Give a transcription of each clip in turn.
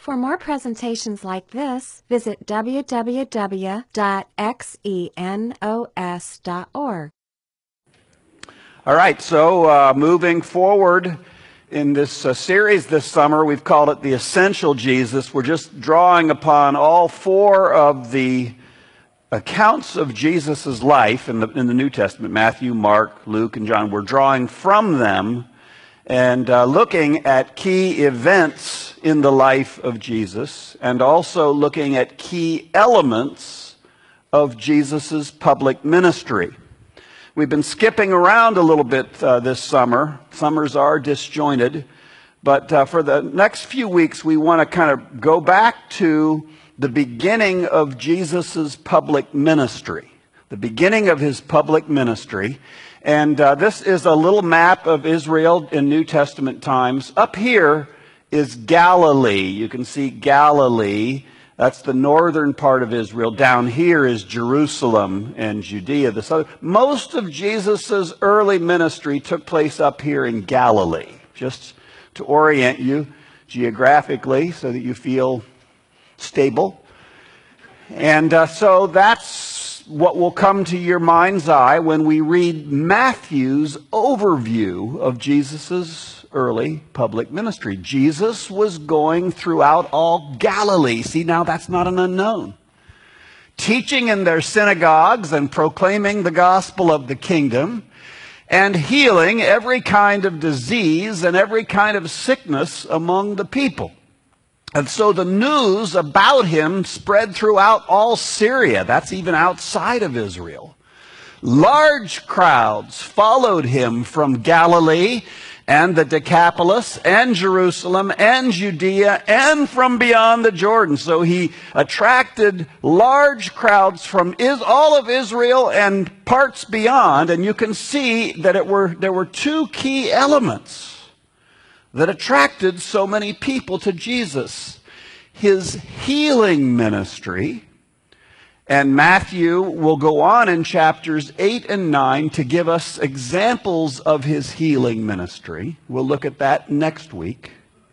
For more presentations like this, visit www.xenos.org. All right, so moving forward in this series this summer, we've called it The Essential Jesus. We're just drawing upon all four of the accounts of Jesus' life in the New Testament, Matthew, Mark, Luke, and John. We're drawing from them and looking at key events in the life of Jesus, and also looking at key elements of Jesus' public ministry. We've been skipping around a little bit this summer. Summers are disjointed. But for the next few weeks, we want to kind of go back to the beginning of Jesus' public ministry. The beginning of his public ministry. And this is a little map of Israel in New Testament times. Up here is Galilee. You can see Galilee. That's the northern part of Israel. Down here is Jerusalem and Judea, the southern. Most of Jesus' early ministry took place up here in Galilee, just to orient you geographically so that you feel stable. And so that's what will come to your mind's eye when we read Matthew's overview of Jesus' early public ministry. Jesus was going throughout all Galilee. See, now that's not an unknown. Teaching in their synagogues and proclaiming the gospel of the kingdom and healing every kind of disease and every kind of sickness among the people. And so the news about him spread throughout all Syria. That's even outside of Israel. Large crowds followed him from Galilee and the Decapolis and Jerusalem and Judea and from beyond the Jordan. So he attracted large crowds from all of Israel and parts beyond. And you can see that there were two key elements that attracted so many people to Jesus. His healing ministry, and Matthew will go on in chapters 8 and 9 to give us examples of his healing ministry. We'll look at that next week.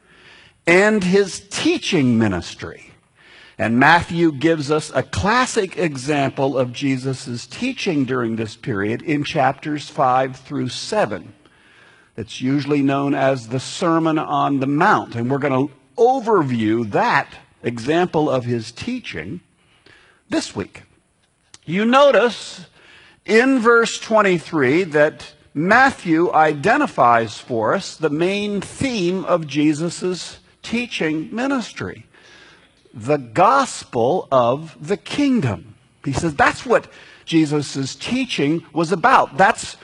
And his teaching ministry. And Matthew gives us a classic example of Jesus' teaching during this period in chapters 5 through 7. It's usually known as the Sermon on the Mount. And we're going to overview that example of his teaching this week. You notice in verse 23 that Matthew identifies for us the main theme of Jesus' teaching ministry. The gospel of the kingdom. He says that's what Jesus' teaching was about. That's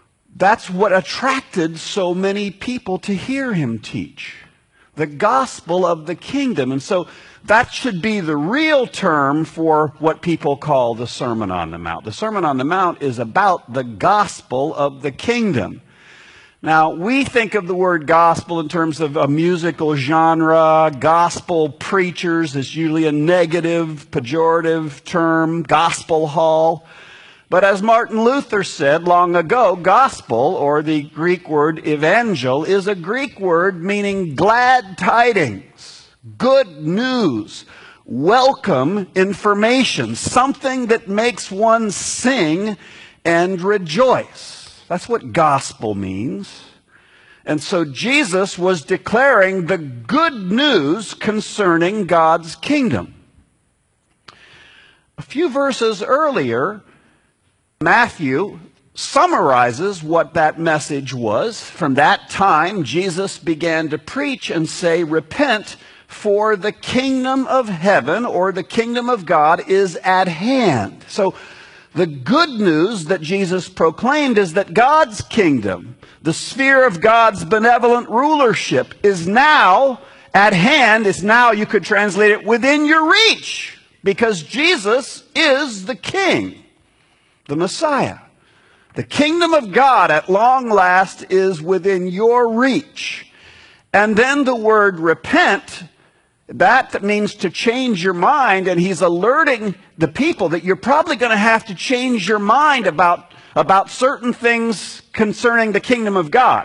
what attracted so many people to hear him teach. The gospel of the kingdom. And so that should be the real term for what people call the Sermon on the Mount. The Sermon on the Mount is about the gospel of the kingdom. Now, we think of the word gospel in terms of a musical genre. Gospel preachers is usually a negative, pejorative term. Gospel hall. But as Martin Luther said long ago, gospel, or the Greek word evangel, is a Greek word meaning glad tidings, good news, welcome information, something that makes one sing and rejoice. That's what gospel means. And so Jesus was declaring the good news concerning God's kingdom. A few verses earlier, Matthew summarizes what that message was. From that time, Jesus began to preach and say, repent, for the kingdom of heaven, or the kingdom of God, is at hand. So the good news that Jesus proclaimed is that God's kingdom, the sphere of God's benevolent rulership, is now at hand. Is now, you could translate it, within your reach, because Jesus is the King. The Messiah. The kingdom of God at long last is within your reach. And then the word repent, that means to change your mind, and he's alerting the people that you're probably going to have to change your mind about certain things concerning the kingdom of God.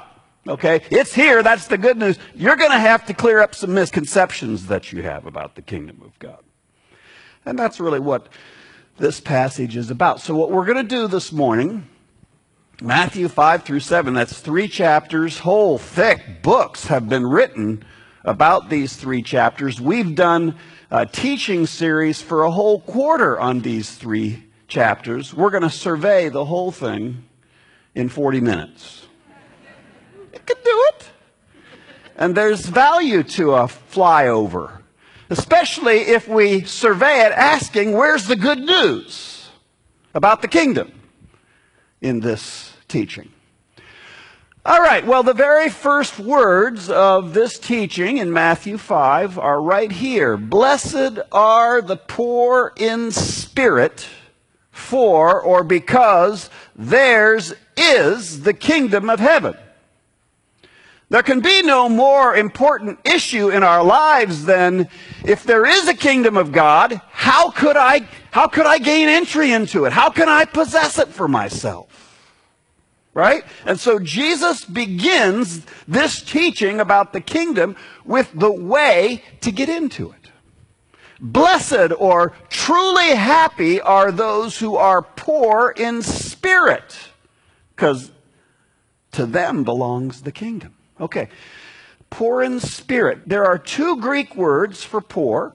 Okay? It's here. That's the good news. You're going to have to clear up some misconceptions that you have about the kingdom of God. And that's really what this passage is about. So what we're going to do this morning, Matthew 5 through 7, that's 3 chapters. Whole thick books have been written about these 3 chapters. We've done a teaching series for a whole quarter on these 3 chapters. We're going to survey the whole thing in 40 minutes. It can do it. And there's value to a flyover, especially if we survey it asking, where's the good news about the kingdom in this teaching? All right, well, the very first words of this teaching in Matthew 5 are right here. Blessed are the poor in spirit, for or because theirs is the kingdom of heaven. There can be no more important issue in our lives than if there is a kingdom of God, how could I gain entry into it? How can I possess it for myself? Right? And so Jesus begins this teaching about the kingdom with the way to get into it. Blessed or truly happy are those who are poor in spirit, because to them belongs the kingdom. Okay, poor in spirit. There are 2 Greek words for poor,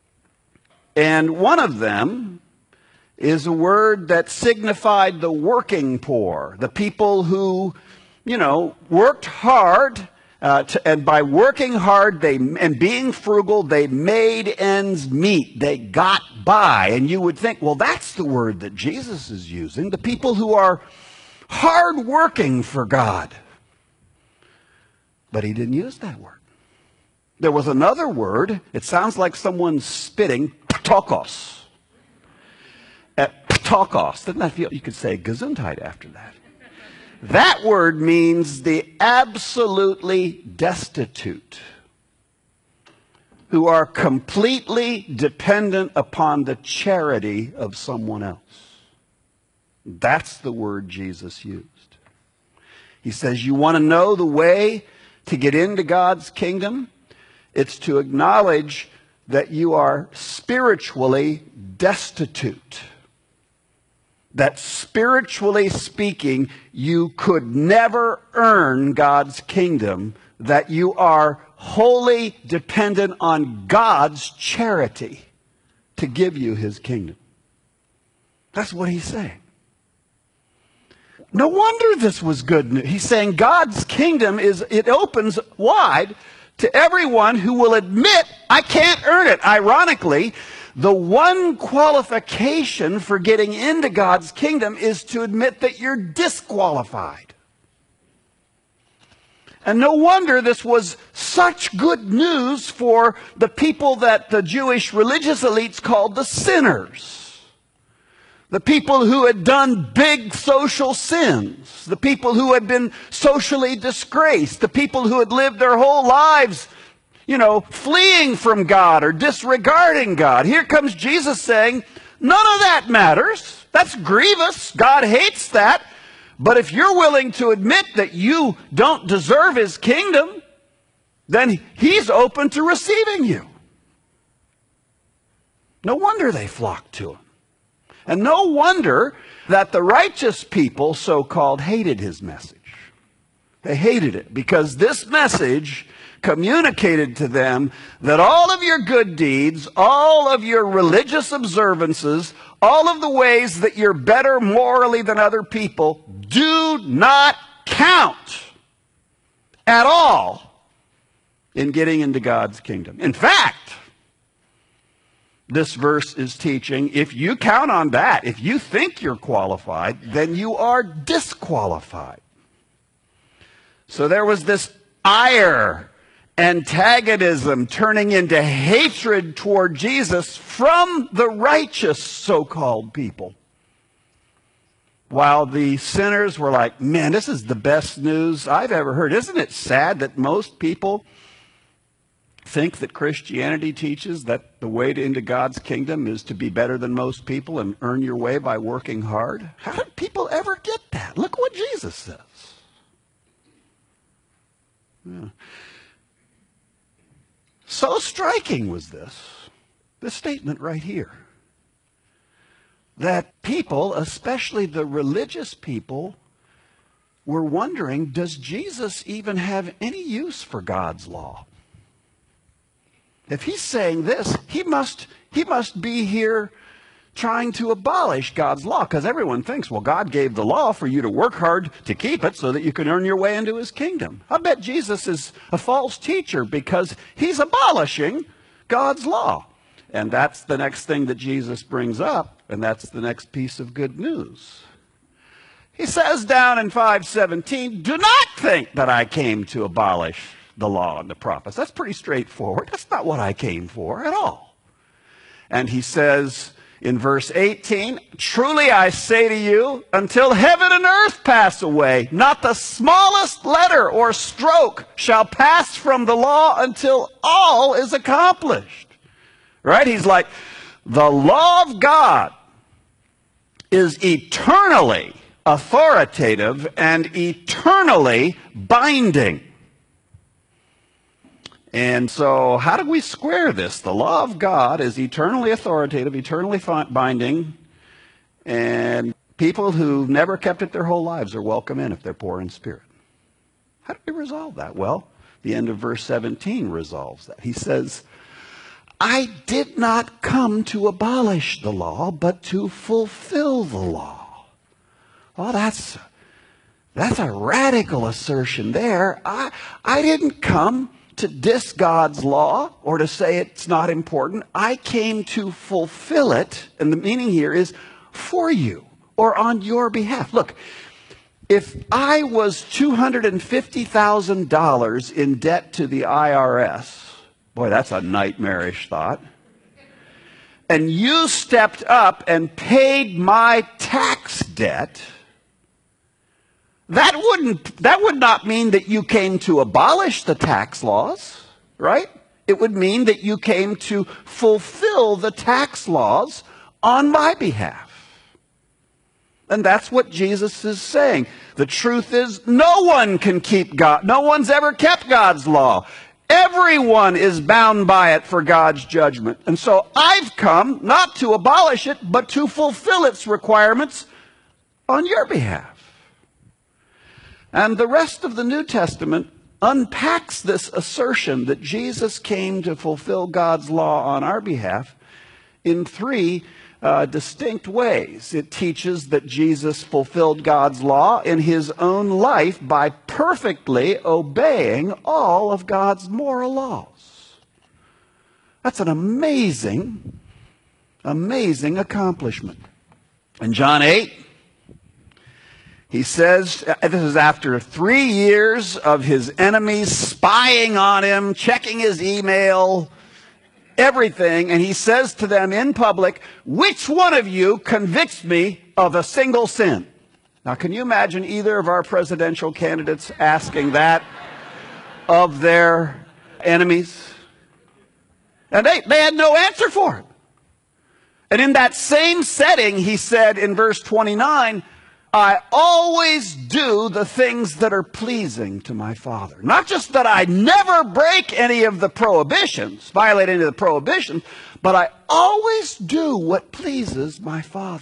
and one of them is a word that signified the working poor, the people who, worked hard, and by working hard and being frugal, they made ends meet. They got by. And you would think, well, that's the word that Jesus is using, the people who are hard working for God. But he didn't use that word. There was another word. It sounds like someone's spitting, ptokos. Ptokos. Doesn't that feel, you could say gesundheit after that. That word means the absolutely destitute, who are completely dependent upon the charity of someone else. That's the word Jesus used. He says, you want to know the way to get into God's kingdom? It's to acknowledge that you are spiritually destitute. That spiritually speaking, you could never earn God's kingdom. That you are wholly dependent on God's charity to give you his kingdom. That's what he's saying. No wonder this was good news. He's saying God's kingdom it opens wide to everyone who will admit, I can't earn it. Ironically, the one qualification for getting into God's kingdom is to admit that you're disqualified. And no wonder this was such good news for the people that the Jewish religious elites called the sinners. The people who had done big social sins. The people who had been socially disgraced. The people who had lived their whole lives, fleeing from God or disregarding God. Here comes Jesus saying, none of that matters. That's grievous. God hates that. But if you're willing to admit that you don't deserve his kingdom, then he's open to receiving you. No wonder they flocked to him. And no wonder that the righteous people, so-called, hated his message. They hated it because this message communicated to them that all of your good deeds, all of your religious observances, all of the ways that you're better morally than other people do not count at all in getting into God's kingdom. In fact, this verse is teaching, if you count on that, if you think you're qualified, then you are disqualified. So there was this ire, antagonism turning into hatred toward Jesus from the righteous so-called people. While the sinners were like, man, this is the best news I've ever heard. Isn't it sad that most people think that Christianity teaches that the way into God's kingdom is to be better than most people and earn your way by working hard? How did people ever get that? Look what Jesus says. Yeah. So striking was this statement right here, that people, especially the religious people, were wondering, does Jesus even have any use for God's law? If he's saying this, he must be here trying to abolish God's law, because everyone thinks, well, God gave the law for you to work hard to keep it so that you can earn your way into his kingdom. I bet Jesus is a false teacher because he's abolishing God's law. And that's the next thing that Jesus brings up, and that's the next piece of good news. He says down in 5:17, do not think that I came to abolish the law and the prophets. That's pretty straightforward. That's not what I came for at all. And he says in verse 18, truly I say to you, until heaven and earth pass away, not the smallest letter or stroke shall pass from the law until all is accomplished. Right? He's like, the law of God is eternally authoritative and eternally binding. And so how do we square this? The law of God is eternally authoritative, eternally binding, and people who've never kept it their whole lives are welcome in if they're poor in spirit. How do we resolve that? Well, the end of verse 17 resolves that. He says, I did not come to abolish the law, but to fulfill the law. Well, that's a radical assertion there. I didn't come to diss God's law or to say it's not important. I came to fulfill it. And the meaning here is for you or on your behalf. Look, if I was $250,000 in debt to the IRS, boy, that's a nightmarish thought, and you stepped up and paid my tax debt, that would not mean that you came to abolish the tax laws, right? It would mean that you came to fulfill the tax laws on my behalf. And that's what Jesus is saying. The truth is, no one can keep God. No one's ever kept God's law. Everyone is bound by it for God's judgment. And so I've come not to abolish it, but to fulfill its requirements on your behalf. And the rest of the New Testament unpacks this assertion that Jesus came to fulfill God's law on our behalf in three distinct ways. It teaches that Jesus fulfilled God's law in his own life by perfectly obeying all of God's moral laws. That's an amazing, amazing accomplishment. In John 8, he says, this is after 3 years of his enemies spying on him, checking his email, everything, and he says to them in public, which one of you convicts me of a single sin? Now, can you imagine either of our presidential candidates asking that of their enemies? And they had no answer for it. And in that same setting, he said in verse 29, I always do the things that are pleasing to my Father. Not just that I never break any of the prohibitions, violate any of the prohibitions, but I always do what pleases my Father.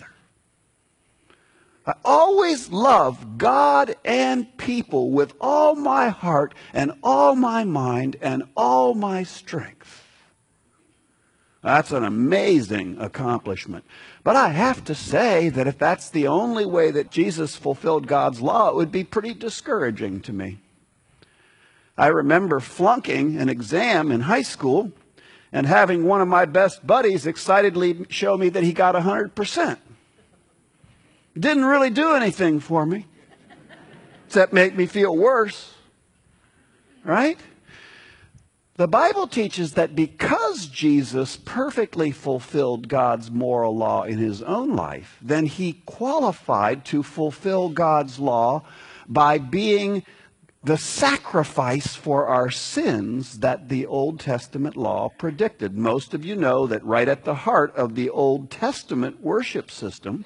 I always love God and people with all my heart and all my mind and all my strength. That's an amazing accomplishment. But I have to say that if that's the only way that Jesus fulfilled God's law, it would be pretty discouraging to me. I remember flunking an exam in high school and having one of my best buddies excitedly show me that he got 100%. It didn't really do anything for me, except make me feel worse. Right? The Bible teaches that because Jesus perfectly fulfilled God's moral law in his own life, then he qualified to fulfill God's law by being the sacrifice for our sins that the Old Testament law predicted. Most of you know that right at the heart of the Old Testament worship system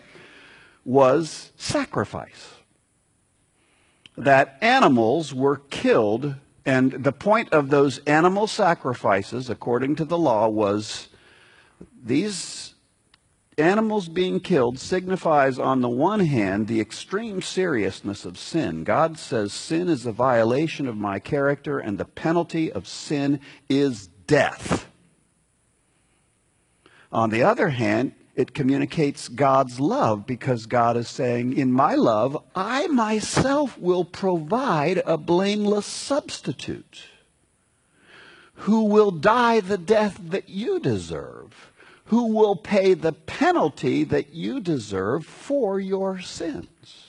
was sacrifice. That animals were killed And the point of those animal sacrifices, according to the law, was these animals being killed signifies, on the one hand, the extreme seriousness of sin. God says sin is a violation of my character, and the penalty of sin is death. On the other hand, it communicates God's love, because God is saying, in my love, I myself will provide a blameless substitute who will die the death that you deserve, who will pay the penalty that you deserve for your sins.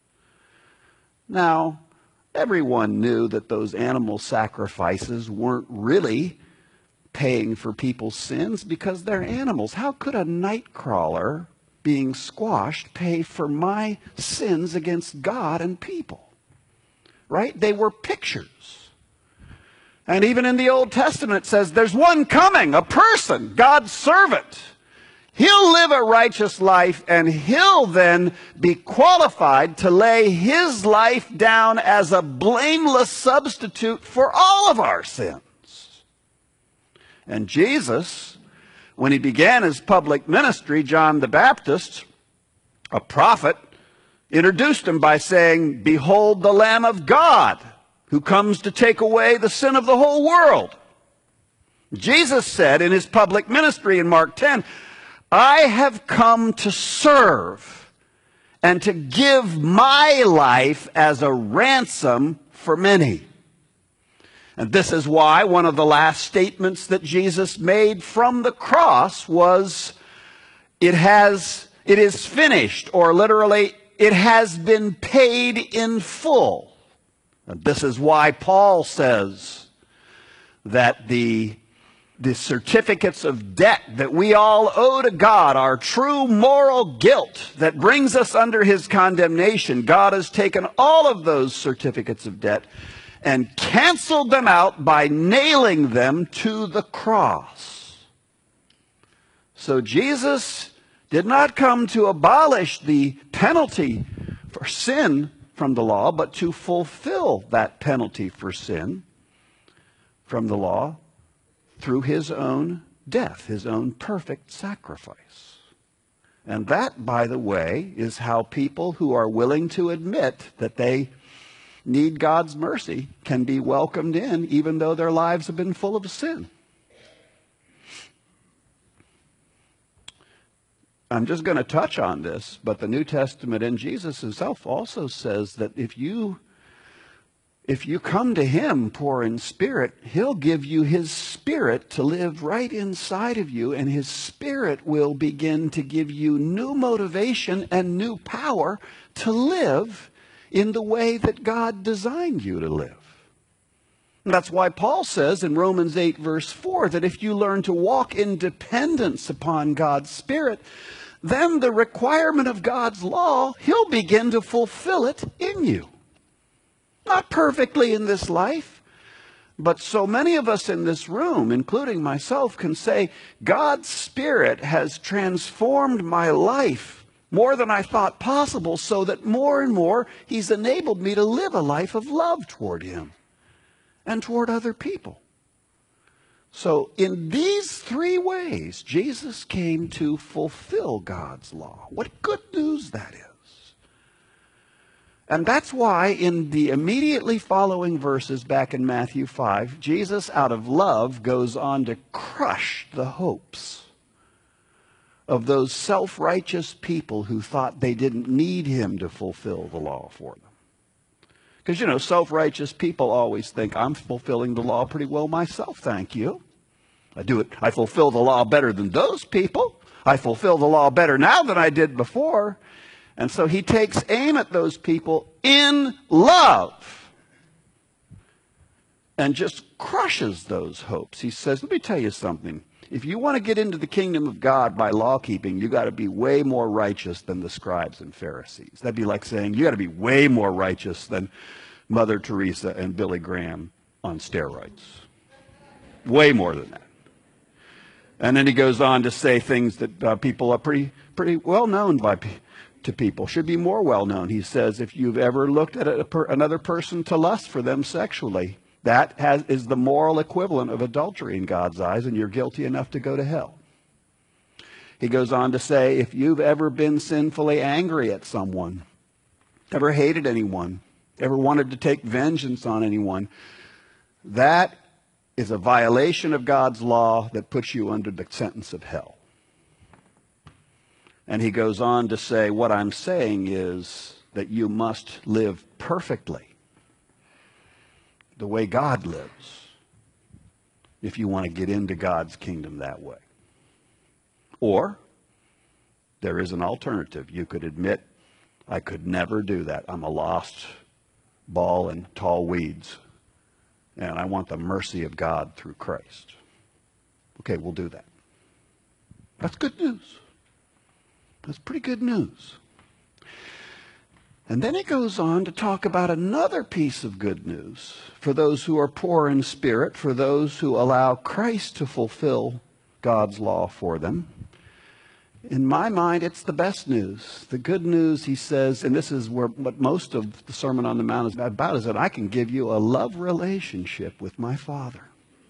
Now, everyone knew that those animal sacrifices weren't really paying for people's sins, because they're animals. How could a night crawler being squashed pay for my sins against God and people? Right? They were pictures. And even in the Old Testament it says there's one coming, a person, God's servant. He'll live a righteous life, and he'll then be qualified to lay his life down as a blameless substitute for all of our sins. And Jesus, when he began his public ministry, John the Baptist, a prophet, introduced him by saying, "Behold the Lamb of God, who comes to take away the sin of the whole world." Jesus said in his public ministry in Mark 10, "I have come to serve and to give my life as a ransom for many." And this is why one of the last statements that Jesus made from the cross was, it is finished, or literally, it has been paid in full. And this is why Paul says that the certificates of debt that we all owe to God, our true moral guilt that brings us under his condemnation, God has taken all of those certificates of debt and canceled them out by nailing them to the cross. So Jesus did not come to abolish the penalty for sin from the law, but to fulfill that penalty for sin from the law through his own death, his own perfect sacrifice. And that, by the way, is how people who are willing to admit that they need God's mercy can be welcomed in, even though their lives have been full of sin. I'm just going to touch on this, but the New Testament and Jesus himself also says that if you come to him poor in spirit, he'll give you his Spirit to live right inside of you, and his Spirit will begin to give you new motivation and new power to live in the way that God designed you to live. And that's why Paul says in Romans 8 verse 4 that if you learn to walk in dependence upon God's Spirit, then the requirement of God's law, he'll begin to fulfill it in you. Not perfectly in this life, but so many of us in this room, including myself, can say, God's Spirit has transformed my life more than I thought possible, so that more and more he's enabled me to live a life of love toward him and toward other people. So in these three ways, Jesus came to fulfill God's law. What good news that is. And that's why in the immediately following verses back in Matthew 5, Jesus, out of love, goes on to crush the hopes of those self-righteous people who thought they didn't need him to fulfill the law for them. Because, self-righteous people always think, I'm fulfilling the law pretty well myself, thank you. I fulfill the law better than those people. I fulfill the law better now than I did before. And so he takes aim at those people in love and just crushes those hopes. He says, let me tell you something. If you want to get into the kingdom of God by law keeping, you got to be way more righteous than the scribes and Pharisees. That'd be like saying you got to be way more righteous than Mother Teresa and Billy Graham on steroids. Way more than that. And then he goes on to say things that people are pretty well known to people, should be more well known. He says, if you've ever looked at another person to lust for them sexually, is the moral equivalent of adultery in God's eyes, and you're guilty enough to go to hell. He goes on to say, if you've ever been sinfully angry at someone, ever hated anyone, ever wanted to take vengeance on anyone, that is a violation of God's law that puts you under the sentence of hell. And he goes on to say, what I'm saying is that you must live perfectly the way God lives if you want to get into God's kingdom that way. Or there is an alternative. You could admit, I could never do that. I'm a lost ball in tall weeds, and I want the mercy of God through Christ. Okay, we'll do that. That's good news. That's pretty good news. And then it goes on to talk about another piece of good news for those who are poor in spirit, for those who allow Christ to fulfill God's law for them. In my mind, it's the best news. The good news, he says, and this is what most of the Sermon on the Mount is about, is that I can give you a love relationship with my Father.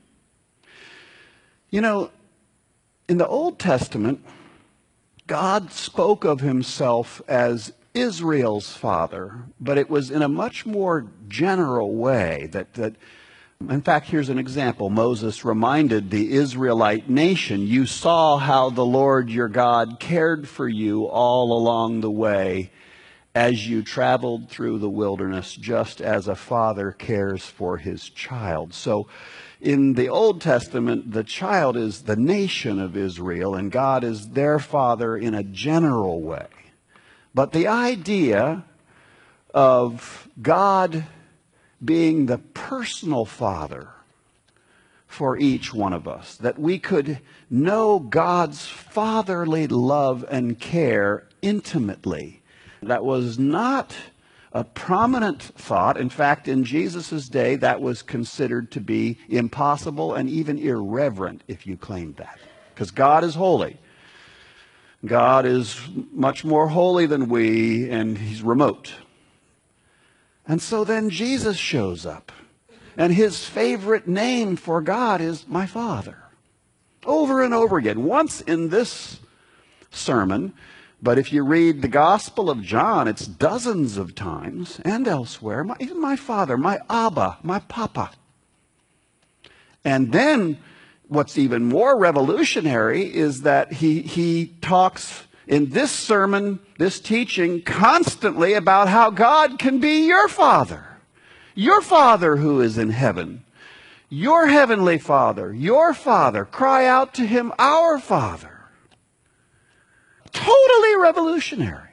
You know, in the Old Testament, God spoke of himself as Israel's father, but it was in a much more general way that in fact, here's an example. Moses reminded the Israelite nation, you saw how the Lord your God cared for you all along the way as you traveled through the wilderness, just as a father cares for his child. So in the Old Testament, the child is the nation of Israel, and God is their father in a general way. But the idea of God being the personal father for each one of us, that we could know God's fatherly love and care intimately, that was not a prominent thought. In fact, in Jesus' day, that was considered to be impossible and even irreverent if you claimed that. Because God is holy. God is much more holy than we, and he's remote. And so then Jesus shows up, and his favorite name for God is my Father. Over and over again, once in this sermon, but if you read the Gospel of John, it's dozens of times, and elsewhere, even my Father, my Abba, my Papa. And then what's even more revolutionary is that he talks in this sermon, this teaching, constantly about how God can be your Father who is in heaven, your heavenly Father, your Father. Cry out to him, our Father. Totally revolutionary.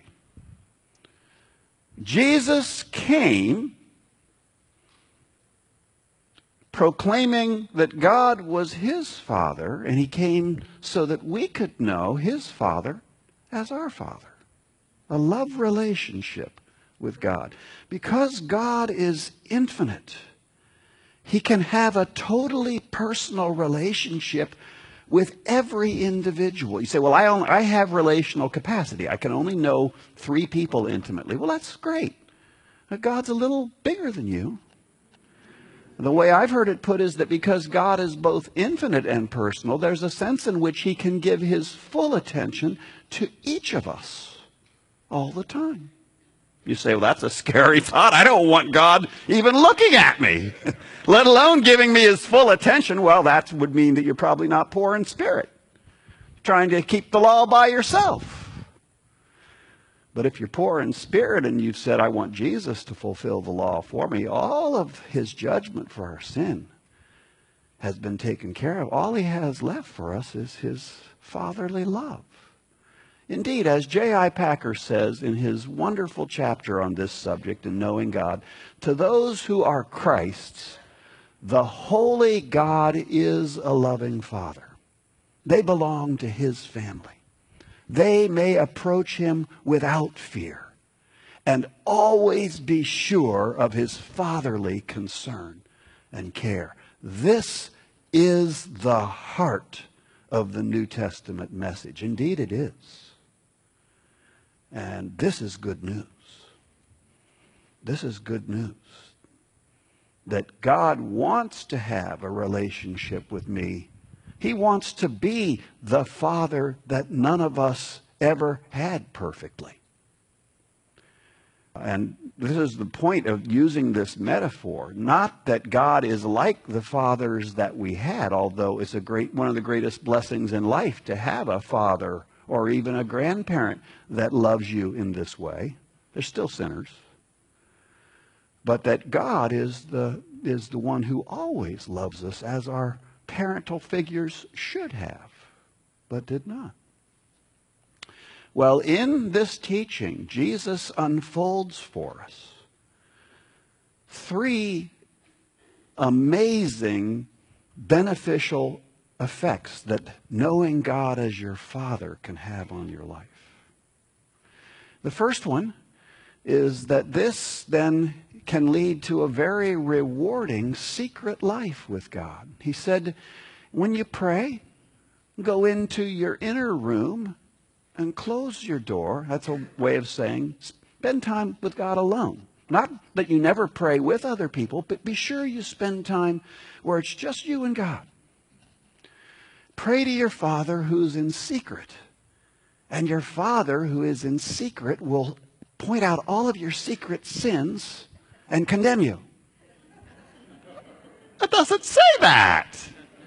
Jesus came proclaiming that God was his Father, and he came so that we could know his Father as our Father. A love relationship with God. Because God is infinite, he can have a totally personal relationship with every individual. You say, well, I have relational capacity. I can only know 3 people intimately. Well, that's great. But God's a little bigger than you. The way I've heard it put is that because God is both infinite and personal, there's a sense in which he can give his full attention to each of us all the time. You say, well, that's a scary thought. I don't want God even looking at me, let alone giving me his full attention. Well, that would mean that you're probably not poor in spirit, trying to keep the law by yourself. But if you're poor in spirit and you've said, I want Jesus to fulfill the law for me, all of his judgment for our sin has been taken care of. All he has left for us is his fatherly love. Indeed, as J.I. Packer says in his wonderful chapter on this subject in Knowing God, to those who are Christ's, the holy God is a loving Father. They belong to his family. They may approach him without fear and always be sure of his fatherly concern and care. This is the heart of the New Testament message. Indeed, it is. And this is good news. This is good news. that God wants to have a relationship with me. He wants to be the Father that none of us ever had perfectly. And this is the point of using this metaphor. Not that God is like the fathers that we had, although it's one of the greatest blessings in life to have a father or even a grandparent that loves you in this way. They're still sinners. But that God is the one who always loves us, as our parental figures should have, but did not. Well, in this teaching, Jesus unfolds for us three amazing beneficial effects that knowing God as your Father can have on your life. The first one is that this then can lead to a very rewarding secret life with God. He said, when you pray, go into your inner room and close your door. That's a way of saying spend time with God alone. Not that you never pray with other people, but be sure you spend time where it's just you and God. Pray to your Father who's in secret. And your Father who is in secret will point out all of your secret sins and condemn you. It doesn't say that.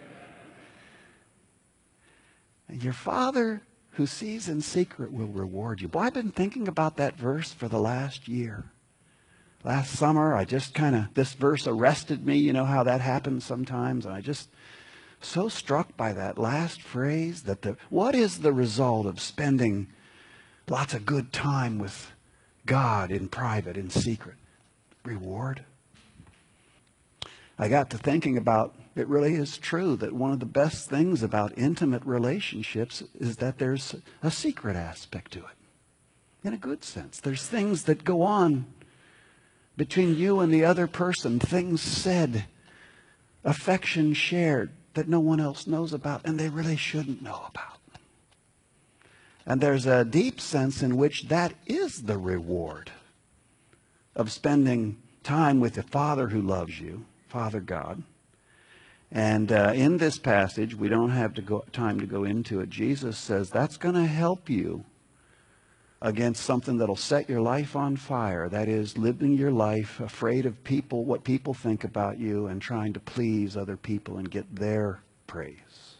And your Father who sees in secret will reward you. Boy, I've been thinking about that verse for the last year. Last summer, this verse arrested me. You know how that happens sometimes. And I just so struck by that last phrase, that what is the result of spending lots of good time with God in private, in secret? Reward. I got to thinking about, it really is true that one of the best things about intimate relationships is that there's a secret aspect to it. In a good sense. There's things that go on between you and the other person, things said, affection shared that no one else knows about and they really shouldn't know about. And there's a deep sense in which that is the reward of spending time with the Father who loves you, Father God. And in this passage, we don't have time to go into it. Jesus says that's going to help you against something that'll set your life on fire. That is, living your life afraid of people, what people think about you, and trying to please other people and get their praise.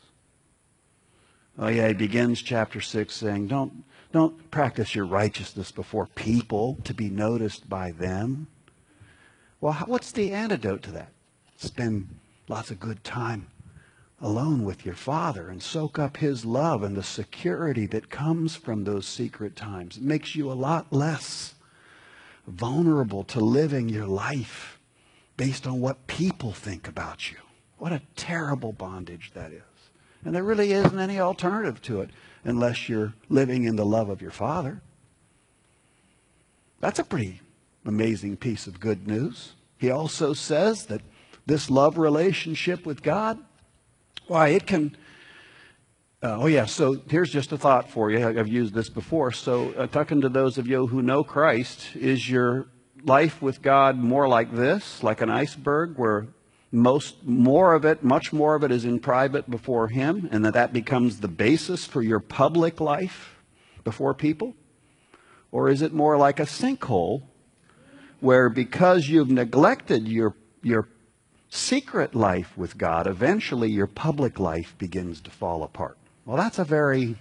Oh yeah, he begins chapter 6 saying, don't practice your righteousness before people to be noticed by them. Well, what's the antidote to that? Spend lots of good time alone with your Father and soak up His love and the security that comes from those secret times. It makes you a lot less vulnerable to living your life based on what people think about you. What a terrible bondage that is. And there really isn't any alternative to it unless you're living in the love of your Father. That's a pretty amazing piece of good news. He also says that this love relationship with God, why, it can... so here's just a thought for you. I've used this before. So talking to those of you who know Christ, is your life with God more like this, like an iceberg, where much more of it is in private before Him, and that becomes the basis for your public life before people? Or is it more like a sinkhole, where because you've neglected your secret life with God, eventually your public life begins to fall apart? Well, that's a very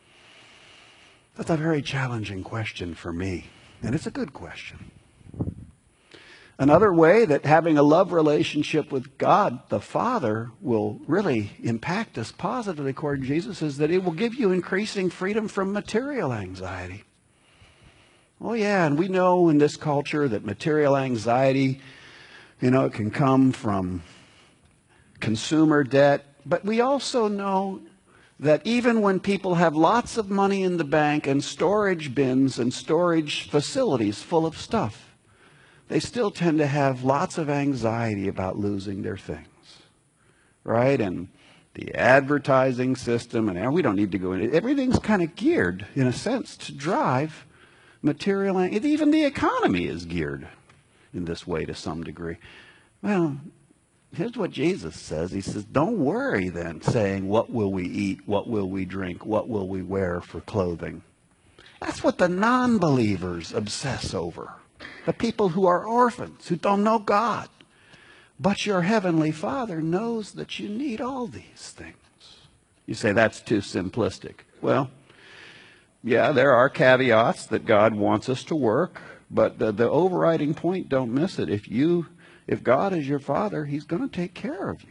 challenging question for me, and it's a good question. Another way that having a love relationship with God, the Father, will really impact us positively, according to Jesus, is that it will give you increasing freedom from material anxiety. Oh yeah, and we know in this culture that material anxiety, it can come from consumer debt. But we also know that even when people have lots of money in the bank and storage bins and storage facilities full of stuff, they still tend to have lots of anxiety about losing their things, right? And the advertising system, and we don't need to go into it, everything's kind of geared, in a sense, to drive material. Even the economy is geared in this way to some degree. Well, here's what Jesus says. He says, don't worry then, saying, what will we eat? What will we drink? What will we wear for clothing? That's what the non-believers obsess over. The people who are orphans, who don't know God. But your heavenly Father knows that you need all these things. You say, that's too simplistic. Well, yeah, there are caveats that God wants us to work, but the overriding point, don't miss it. If God is your Father, He's going to take care of you.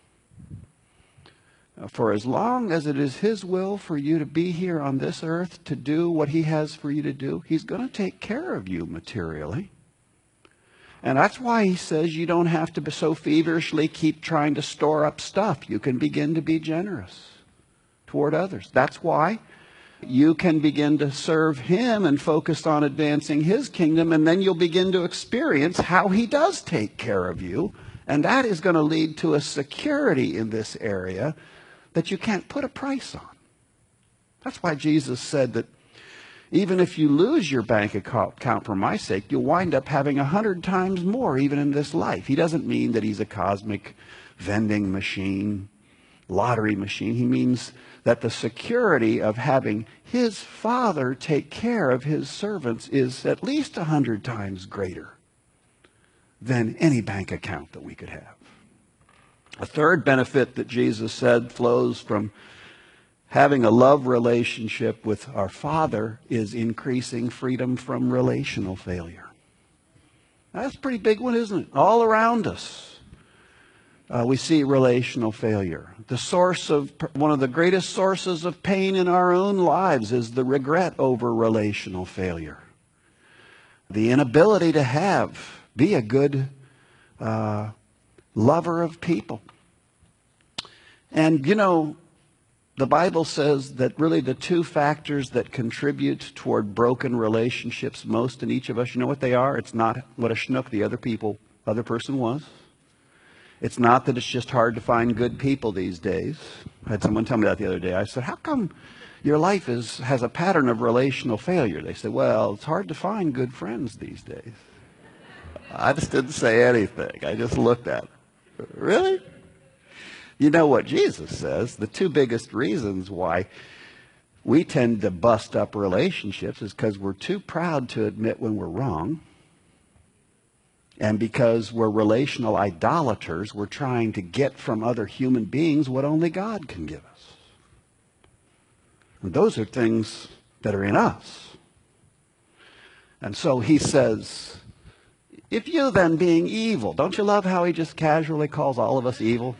For as long as it is His will for you to be here on this earth to do what He has for you to do, He's going to take care of you materially. And that's why He says you don't have to so feverishly keep trying to store up stuff. You can begin to be generous toward others. That's why you can begin to serve Him and focus on advancing His kingdom, and then you'll begin to experience how He does take care of you. And that is going to lead to a security in this area that you can't put a price on. That's why Jesus said that even if you lose your bank account for my sake, you'll wind up having 100 times more even in this life. He doesn't mean that He's a cosmic vending machine, lottery machine. He means that the security of having His Father take care of His servants is at least 100 times greater than any bank account that we could have. A third benefit that Jesus said flows from having a love relationship with our Father is increasing freedom from relational failure. That's a pretty big one, isn't it? All around us, we see relational failure. The source of one of the greatest sources of pain in our own lives is the regret over relational failure. The inability to be a good lover of people. And, the Bible says that really the two factors that contribute toward broken relationships most in each of us, you know what they are? It's not what a schnook the other person was. It's not that it's just hard to find good people these days. I had someone tell me that the other day. I said, how come your life has a pattern of relational failure? They said, well, it's hard to find good friends these days. I just didn't say anything. I just looked at her. Really? You know what Jesus says? The two biggest reasons why we tend to bust up relationships is because we're too proud to admit when we're wrong, and because we're relational idolaters. We're trying to get from other human beings what only God can give us. And those are things that are in us. And so He says, if you then being evil, don't you love how He just casually calls all of us evil?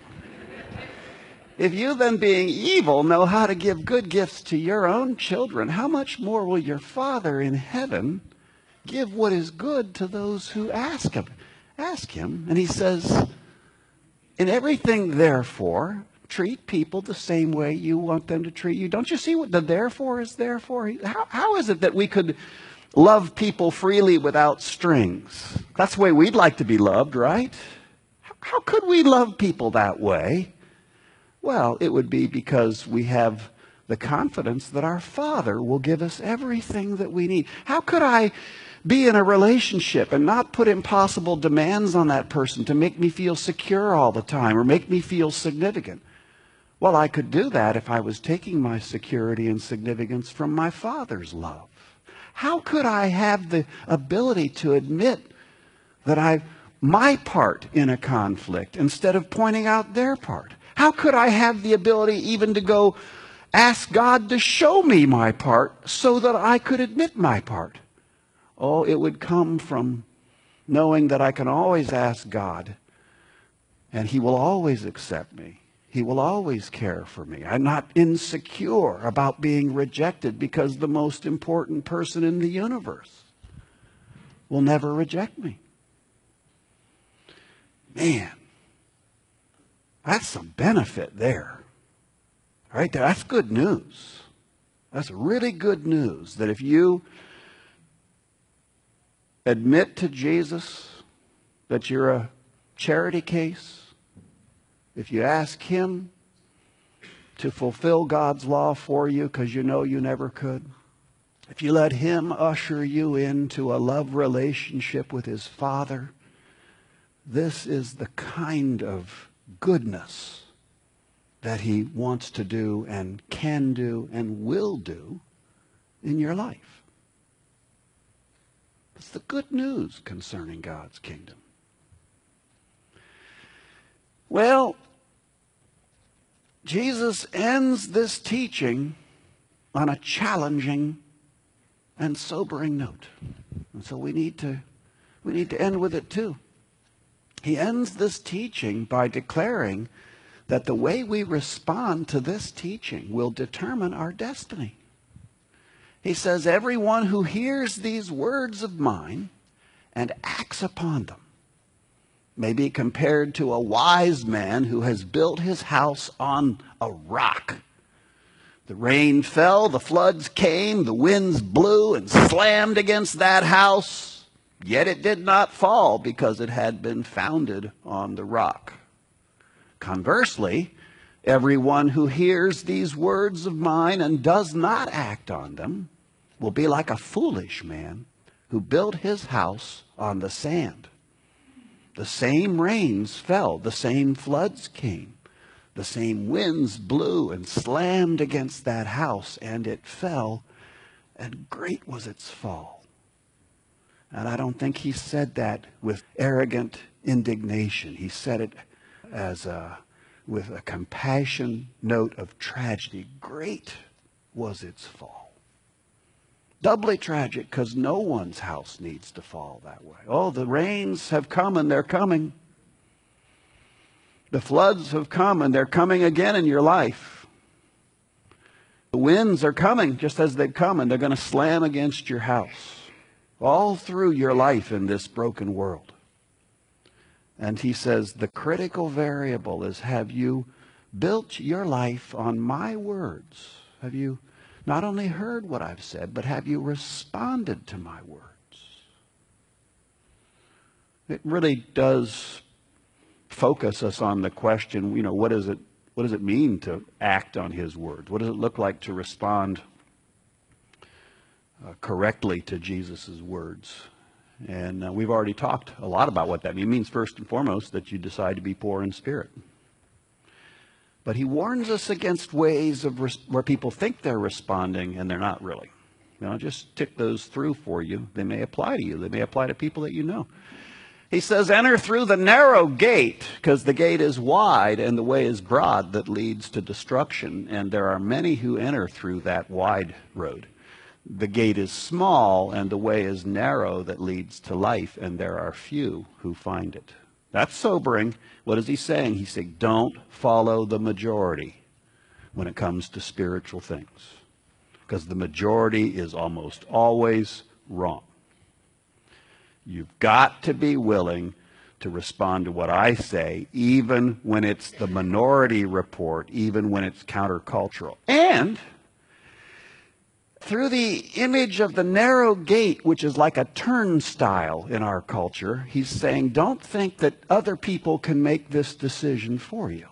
If you then being evil know how to give good gifts to your own children, how much more will your Father in heaven give what is good to those who ask Him? Ask Him. And He says, in everything therefore, treat people the same way you want them to treat you. Don't you see what the therefore is there for? How is it that we could love people freely without strings? That's the way we'd like to be loved, right? How could we love people that way? Well, it would be because we have the confidence that our Father will give us everything that we need. How could I be in a relationship and not put impossible demands on that person to make me feel secure all the time or make me feel significant? Well, I could do that if I was taking my security and significance from my Father's love. How could I have the ability to admit that my part in a conflict instead of pointing out their part? How could I have the ability even to go ask God to show me my part so that I could admit my part? Oh, it would come from knowing that I can always ask God, and He will always accept me. He will always care for me. I'm not insecure about being rejected because the most important person in the universe will never reject me. Man. That's some benefit there. Right there. That's good news. That's really good news that if you admit to Jesus that you're a charity case, if you ask Him to fulfill God's law for you because you know you never could, if you let Him usher you into a love relationship with His Father, this is the kind of goodness that he wants to do and can do and will do in your life. It's the good news concerning God's kingdom. Well, Jesus ends this teaching on a challenging and sobering note. And so we need to end with it too. He ends this teaching by declaring that the way we respond to this teaching will determine our destiny. He says, everyone who hears these words of mine and acts upon them may be compared to a wise man who has built his house on a rock. The rain fell, the floods came, the winds blew and slammed against that house, yet it did not fall because it had been founded on the rock. Conversely, everyone who hears these words of mine and does not act on them will be like a foolish man who built his house on the sand. The same rains fell, the same floods came, the same winds blew and slammed against that house, and it fell, and great was its fall. And I don't think he said that with arrogant indignation. He said it as with a compassion note of tragedy. Great was its fall. Doubly tragic because no one's house needs to fall that way. Oh, the rains have come and they're coming. The floods have come and they're coming again in your life. The winds are coming just as they've come, and they're going to slam against your house all through your life in this broken world. And he says the critical variable is, have you built your life on my words? Have you not only heard what I've said, but have you responded to my words? It really does focus us on the question, what does it mean to act on his words? What does it look like to respond correctly to Jesus' words? And we've already talked a lot about what that means. It means first and foremost that you decide to be poor in spirit. But he warns us against ways of where people think they're responding and they're not really. I'll just tick those through for you. They may apply to you. They may apply to people that you know. He says, enter through the narrow gate, because the gate is wide and the way is broad that leads to destruction. And there are many who enter through that wide road. The gate is small and the way is narrow that leads to life, and there are few who find it. That's sobering. What is he saying? He's saying, don't follow the majority when it comes to spiritual things, because the majority is almost always wrong. You've got to be willing to respond to what I say, even when it's the minority report, even when it's countercultural. And through the image of the narrow gate, which is like a turnstile in our culture, he's saying, don't think that other people can make this decision for you.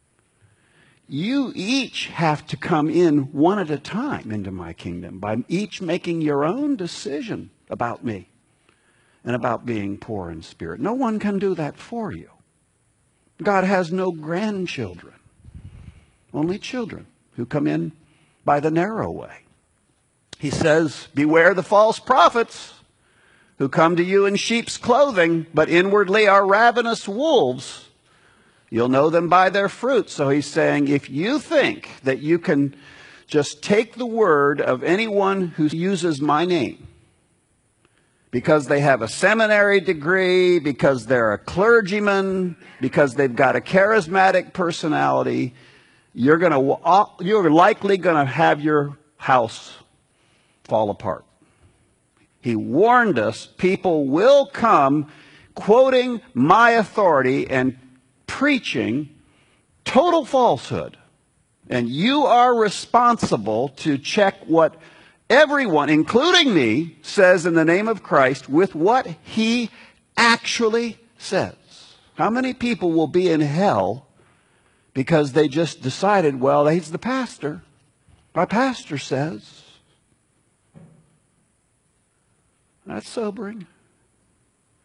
You each have to come in one at a time into my kingdom by each making your own decision about me and about being poor in spirit. No one can do that for you. God has no grandchildren, only children who come in by the narrow way. He says, beware the false prophets who come to you in sheep's clothing, but inwardly are ravenous wolves. You'll know them by their fruit. So he's saying, if you think that you can just take the word of anyone who uses my name, because they have a seminary degree, because they're a clergyman, because they've got a charismatic personality, you're likely going to have your house fall apart. He warned us people will come quoting my authority and preaching total falsehood. And you are responsible to check what everyone, including me, says in the name of Christ with what he actually says. How many people will be in hell because they just decided, well, he's the pastor. My pastor says. That's sobering.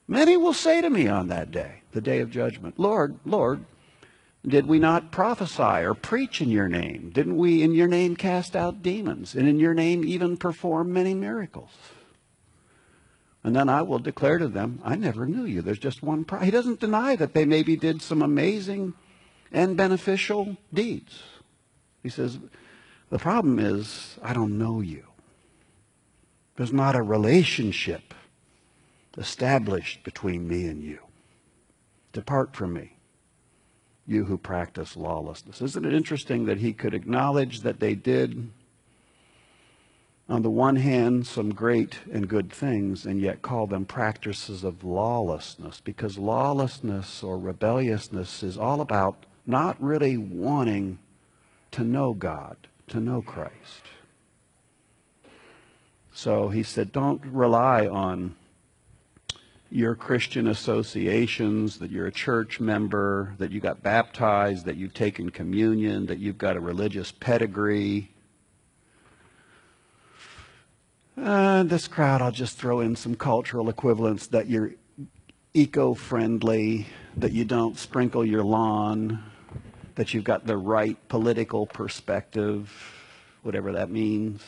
Many will say to me on that day, the day of judgment, Lord, Lord, did we not prophesy or preach in your name? Didn't we in your name cast out demons, and in your name even perform many miracles? And then I will declare to them, I never knew you. There's just one problem. He doesn't deny that they maybe did some amazing and beneficial deeds. He says, the problem is, I don't know you. There's not a relationship established between me and you. Depart from me, you who practice lawlessness. Isn't it interesting that he could acknowledge that they did, on the one hand, some great and good things, and yet call them practices of lawlessness? Because lawlessness or rebelliousness is all about not really wanting to know God, to know Christ. So he said, don't rely on your Christian associations, that you're a church member, that you got baptized, that you've taken communion, that you've got a religious pedigree. This crowd, I'll just throw in some cultural equivalents, that you're eco-friendly, that you don't sprinkle your lawn, that you've got the right political perspective, whatever that means.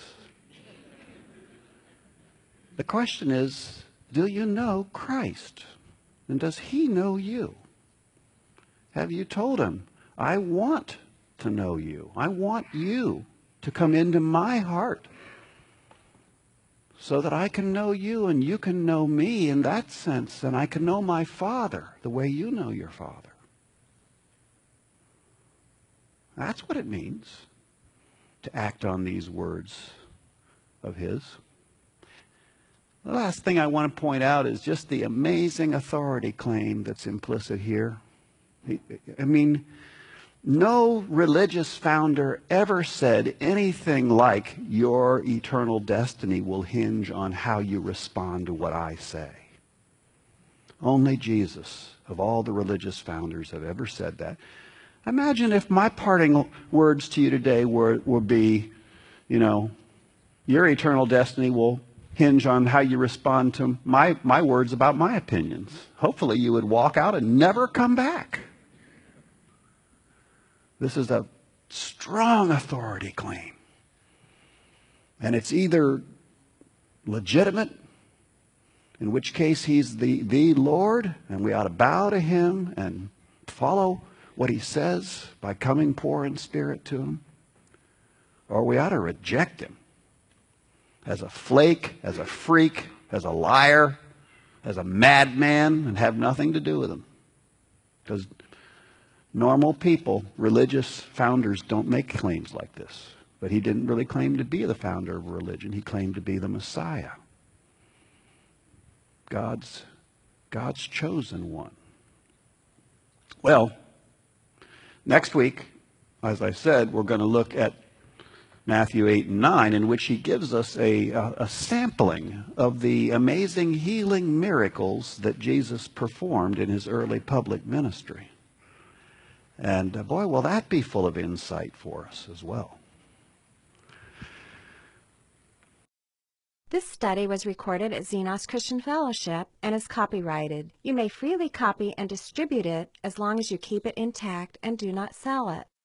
The question is, do you know Christ? And does he know you? Have you told him, I want to know you. I want you to come into my heart so that I can know you and you can know me in that sense, and I can know my Father the way you know your Father. That's what it means to act on these words of his. The last thing I want to point out is just the amazing authority claim that's implicit here. I mean, no religious founder ever said anything like, your eternal destiny will hinge on how you respond to what I say. Only Jesus, of all the religious founders, have ever said that. Imagine if my parting words to you today would be, your eternal destiny will hinge on how you respond to my words about my opinions. Hopefully you would walk out and never come back. This is a strong authority claim. And it's either legitimate, in which case he's the Lord, and we ought to bow to him and follow what he says by coming poor in spirit to him, or we ought to reject him as a flake, as a freak, as a liar, as a madman, and have nothing to do with him. Because normal people, religious founders, don't make claims like this. But he didn't really claim to be the founder of religion. He claimed to be the Messiah. God's chosen one. Well, next week, as I said, we're going to look at Matthew 8 and 9, in which he gives us a sampling of the amazing healing miracles that Jesus performed in his early public ministry. And boy, will that be full of insight for us as well. This study was recorded at Xenos Christian Fellowship and is copyrighted. You may freely copy and distribute it as long as you keep it intact and do not sell it.